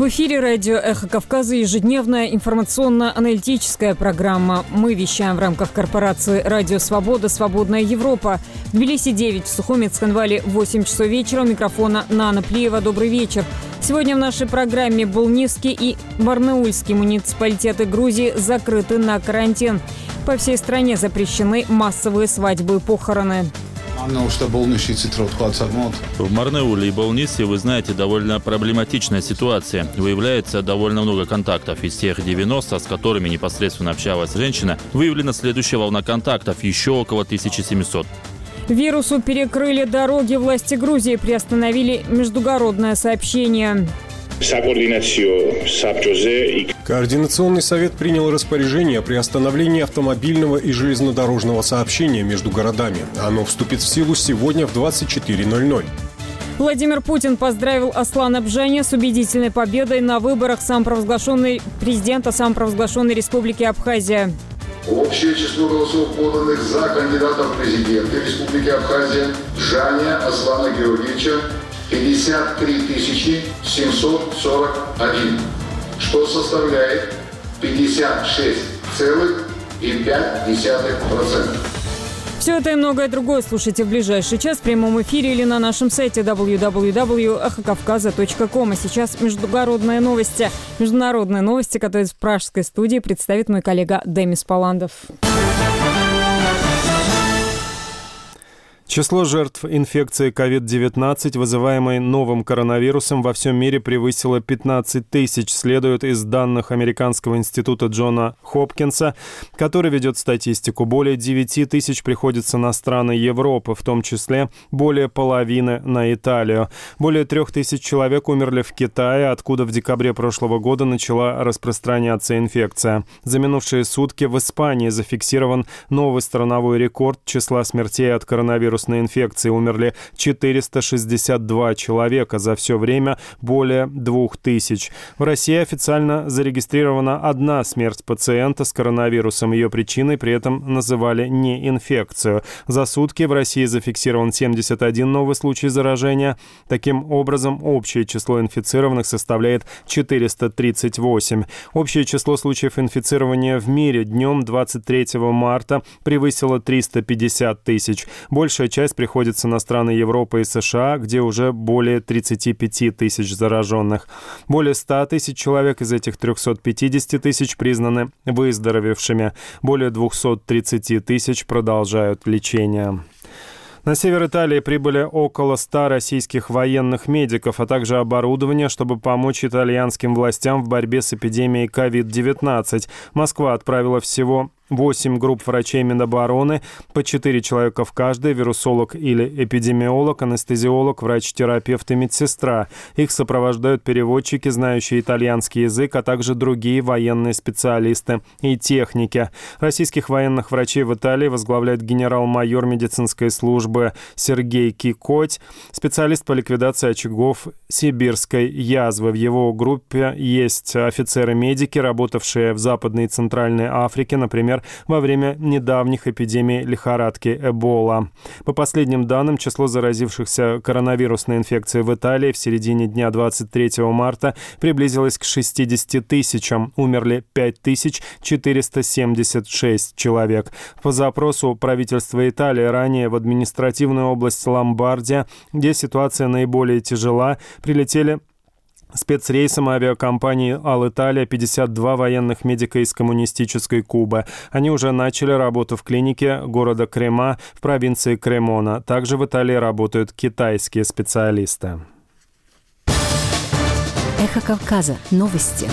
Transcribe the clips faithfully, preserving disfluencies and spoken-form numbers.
В эфире радио «Эхо Кавказа» ежедневная информационно-аналитическая программа. Мы вещаем в рамках корпорации «Радио Свобода. Свободная Европа». В Тбилиси девять, в Сухуми, Цхинвале восемь часов вечера. У микрофона Нана Плиева. Добрый вечер. Сегодня в нашей программе Булнирский и Барнаульский муниципалитеты Грузии закрыты на карантин. По всей стране запрещены массовые свадьбы и похороны. В Марнеуле и Булнирске, вы знаете, довольно проблематичная ситуация. Выявляется довольно много контактов. Из тех девяноста, с которыми непосредственно общалась женщина, выявлена следующая волна контактов, еще около тысячи семисот. Вирусу перекрыли дороги. Власти Грузии приостановили междугородное сообщение. Координационный совет принял распоряжение о приостановлении автомобильного и железнодорожного сообщения между городами. Оно вступит в силу сегодня в двадцать четыре ноль ноль. Владимир Путин поздравил Аслана Бжани с убедительной победой на выборах самопровозглашенной президента самопровозглашенной Республики Абхазия. Общее число голосов, поданных за кандидата в президенты Республики Абхазия Бжания Аслана Георгиевича, пятьдесят три тысячи семьсот сорок один, что составляет пятьдесят шесть целых пять десятых процента. Все это и многое другое слушайте в ближайший час в прямом эфире или на нашем сайте дабл ю дабл ю дабл ю точка эхо кавказа точка ком. А сейчас междугородные новости. Международные новости, которые в пражской студии представит мой коллега Демис Паландов. Число жертв инфекции ковид девятнадцать, вызываемой новым коронавирусом, во всем мире превысило пятнадцать тысяч, следует из данных Американского института Джона Хопкинса, который ведет статистику. Более девять тысяч приходится на страны Европы, в том числе более половины на Италию. Более трех тысяч человек умерли в Китае, откуда в декабре прошлого года начала распространяться инфекция. За минувшие сутки в Испании зафиксирован новый страновой рекорд числа смертей от коронавируса. Вирусной инфекции умерли четыреста шестьдесят два человека, за все время более двух тысяч. В России официально зарегистрирована одна смерть пациента с коронавирусом. Ее причиной при этом называли не инфекцию. За сутки в России зафиксирован семьдесят один новый случай заражения. Таким образом, общее число инфицированных составляет четыреста тридцать восемь. Общее число случаев инфицирования в мире днем двадцать третьего марта превысило триста пятьдесят тысяч. Большая часть приходится на страны Европы и США, где уже более тридцать пять тысяч зараженных. Более ста тысяч человек из этих трехсот пятидесяти тысяч признаны выздоровевшими. Более двухсот тридцати тысяч продолжают лечение. На север Италии прибыли около ста российских военных медиков, а также оборудование, чтобы помочь итальянским властям в борьбе с эпидемией ковид девятнадцать. Москва отправила всего восемь групп врачей Минобороны, по четыре человека в каждой, вирусолог или эпидемиолог, анестезиолог, врач-терапевт и медсестра. Их сопровождают переводчики, знающие итальянский язык, а также другие военные специалисты и техники. Российских военных врачей в Италии возглавляет генерал-майор медицинской службы Сергей Кикоть, специалист по ликвидации очагов сибирской язвы. В его группе есть офицеры-медики, работавшие в Западной и Центральной Африке, например, во время недавних эпидемий лихорадки Эбола. По последним данным, число заразившихся коронавирусной инфекцией в Италии в середине дня двадцать третьего марта приблизилось к шестидесяти тысячам. Умерли пять тысяч четыреста семьдесят шесть человек. По запросу правительства Италии ранее в административную область Ломбардия, где ситуация наиболее тяжела, прилетели спецрейсом авиакомпании «Алиталия» пятьдесят два военных медика из коммунистической Кубы. Они уже начали работу в клинике города Крема в провинции Кремона. Также в Италии работают китайские специалисты. Эхо Кавказа. Новости.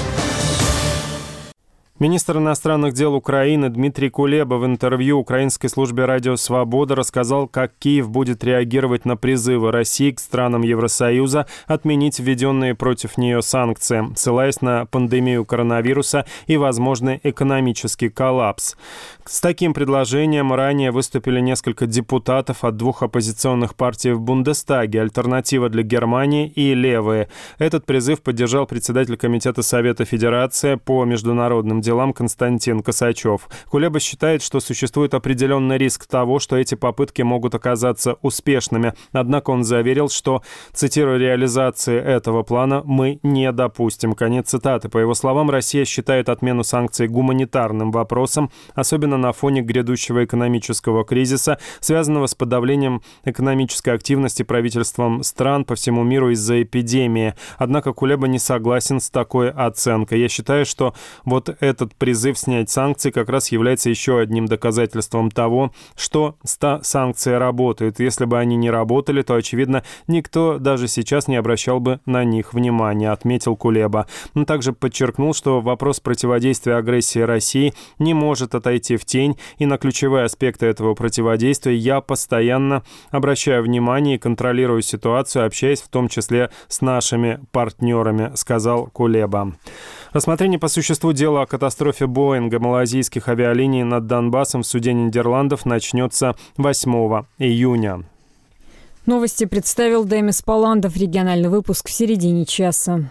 Министр иностранных дел Украины Дмитрий Кулеба в интервью украинской службе «Радио Свобода» рассказал, как Киев будет реагировать на призывы России к странам Евросоюза отменить введенные против нее санкции, ссылаясь на пандемию коронавируса и возможный экономический коллапс. С таким предложением ранее выступили несколько депутатов от двух оппозиционных партий в Бундестаге «Альтернатива для Германии» и «Левые». Этот призыв поддержал председатель Комитета Совета Федерации по международным делам делам Константин Косачев. Кулеба считает, что существует определенный риск того, что эти попытки могут оказаться успешными. Однако он заверил, что, цитирую, реализации этого плана мы не допустим. Конец цитаты. По его словам, Россия считает отмену санкций гуманитарным вопросом, особенно на фоне грядущего экономического кризиса, связанного с подавлением экономической активности правительством стран по всему миру из-за эпидемии. Однако Кулеба не согласен с такой оценкой. Я считаю, что вот этот призыв снять санкции как раз является еще одним доказательством того, что санкции работают. Если бы они не работали, то, очевидно, никто даже сейчас не обращал бы на них внимания, отметил Кулеба. Он также подчеркнул, что вопрос противодействия агрессии России не может отойти в тень, и на ключевые аспекты этого противодействия я постоянно обращаю внимание и контролирую ситуацию, общаясь в том числе с нашими партнерами, сказал Кулеба. Рассмотрение по существу дела о катастрофе Боинга малайзийских авиалиний над Донбассом в суде Нидерландов начнется восьмого июня. Новости представил Демис Паландов. Региональный выпуск в середине часа.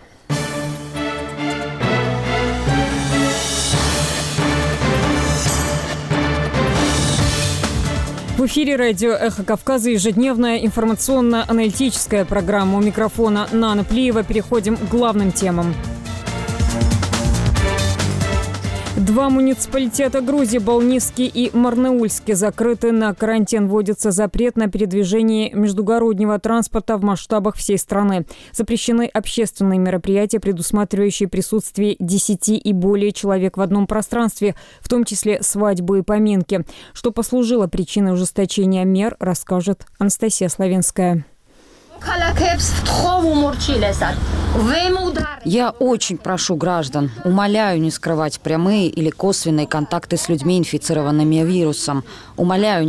В эфире радио «Эхо Кавказа» ежедневная информационно-аналитическая программа. У микрофона Нана Плиева. Переходим к главным темам. Два муниципалитета Грузии, Балнисский и Марнаульский, закрыты на карантин. Вводится запрет на передвижение междугороднего транспорта в масштабах всей страны. Запрещены общественные мероприятия, предусматривающие присутствие десяти и более человек в одном пространстве, в том числе свадьбы и поминки. Что послужило причиной ужесточения мер, расскажет Анастасия Славинская. Я очень прошу граждан, умоляю не скрывать прямые или косвенные контакты с людьми, инфицированными вирусом. Умоляю